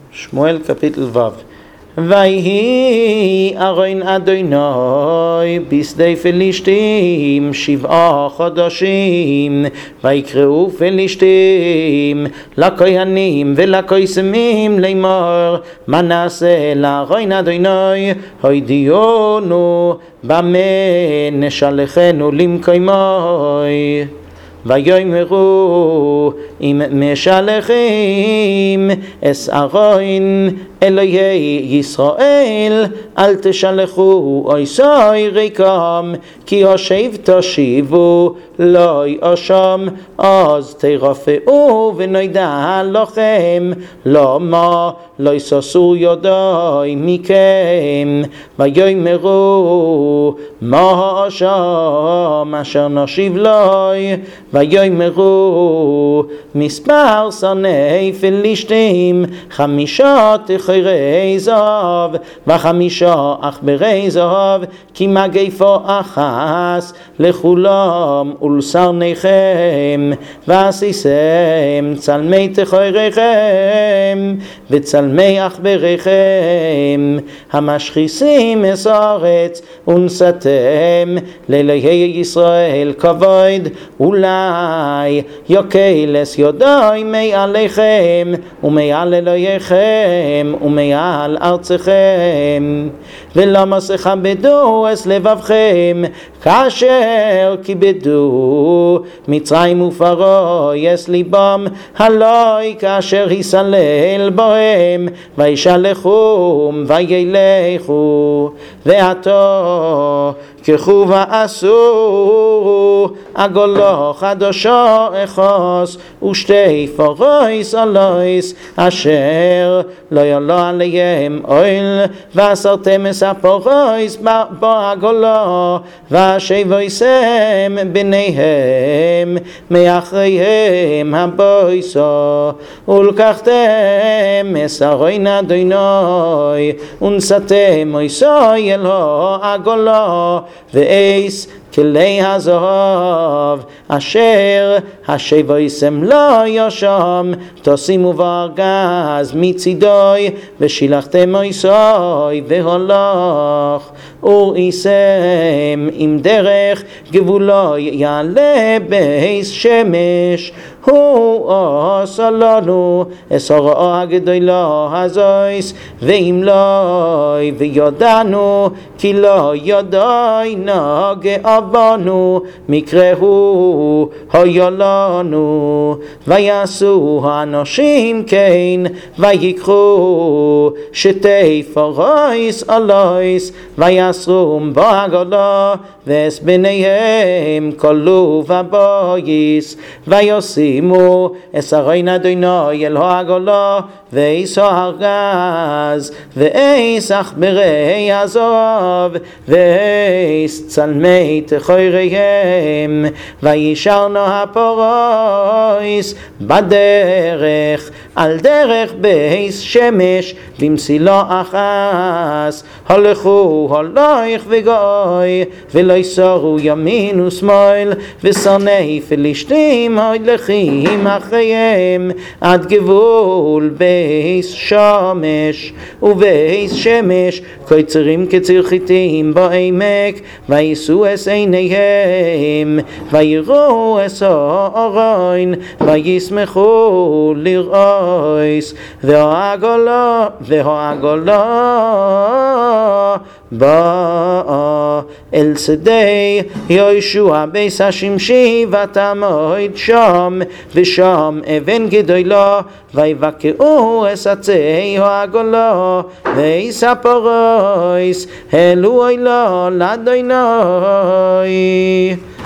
שמואל קפיטל ו' ויהי ארון אדוני בשדה פלישתים 7 חודשים ויקראו פלישתים לכהנים ולקייסים לאמור מה נעשה לארון אדוני הודיעונו במה נשלחנו למקומי ויאמרו אם משלחים אס ארון אלוהי ישראל אל תשלחו אויסי ריקם כי השיב תשיבו לא יאשם אז תרפאו ונדע לכם למה לא יססו ידי מכם ויאמרו מה האשם אשר נשיב לי ויאמרו מספר שונאי פלישתים 5 תחרי זהב ו5 עכברי זהב כי מגפה אחת לכולם ולשרניכם ועשיתם צלמי תחריכם וצלמי עכבריכם המשחיסים את הארץ ונשאתם לאלוהי ישראל כבוד אולי יקלס ידי מעליכם ומעל אלוהיכם ומעל ארצכם ולמה תכבדו את לבבכם כאשר כיבדו מצרים ופרעה את ליבם הלוי כאשר יסלל בהם וישלחום וילכו ועתה קחו ועשו עגלה חדשה אחת ושתי פרס עליס אשר לא יעלה עליהם אוהל ואסרתם את הפרס בעגלה והשבויסם ביניהם מאחריהם הביסה ולקחתם את ארון אדוני ונשאתם אויסי אל העגלה ואיס כלי הזהב אשר השבויסם לא ישם תשימו בארגז מצידי ושילחתם אויסי והלך וראיסם עם דרך גבולו יעלה בעש שמש הוא עשה לנו את הרעה הגדולה הזאת ואם לא וידענו כי לא ידענו גאה בנו מקראו היה לנו ויעשו האנשים כן ויקחו שתי פרס עליס ויעשום בעגלה ואת ביניהם כלו ובויס וישימו את ארון אדוני אל העגלה ואיס הארגז ואיס עכברי הזהב ואיס צלמי תחריהם וישרנו הפרס בדרך על דרך בעש שמש במסילה אחת הלכו הלך וגוי ולא יסרו ימין ושמאל ושונאי פלישתים הולכים אחריהם עד גבול בעש שמש ובעש שמש קוצרים כציר חיטים בעמק ויישאו את עיניהם ויראו את הארון וישמחו לראות והעגלה באה אל שדה יהושע בית השמשי ותעמוד שם ושם אבן גדולה ויבקעו את עצי העגלה ואיס הפרס העלו אליו לאדוני